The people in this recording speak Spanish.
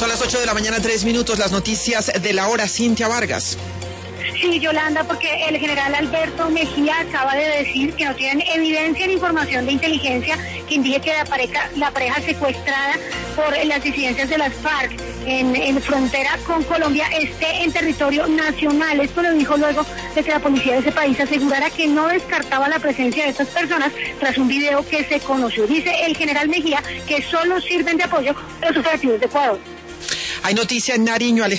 Son las 8 de la mañana, 3 minutos, las noticias de la hora. Cintia Vargas. Sí, Yolanda, porque el general Alberto Mejía acaba de decir que no tienen evidencia ni información de inteligencia que indique que la pareja secuestrada por las disidencias de las FARC en frontera con Colombia esté en territorio nacional. Esto lo dijo luego de que la policía de ese país asegurara que no descartaba la presencia de estas personas tras un video que se conoció. Dice el general Mejía que solo sirven de apoyo a los operativos de Ecuador. Hay noticia en Nariño, Alejandro.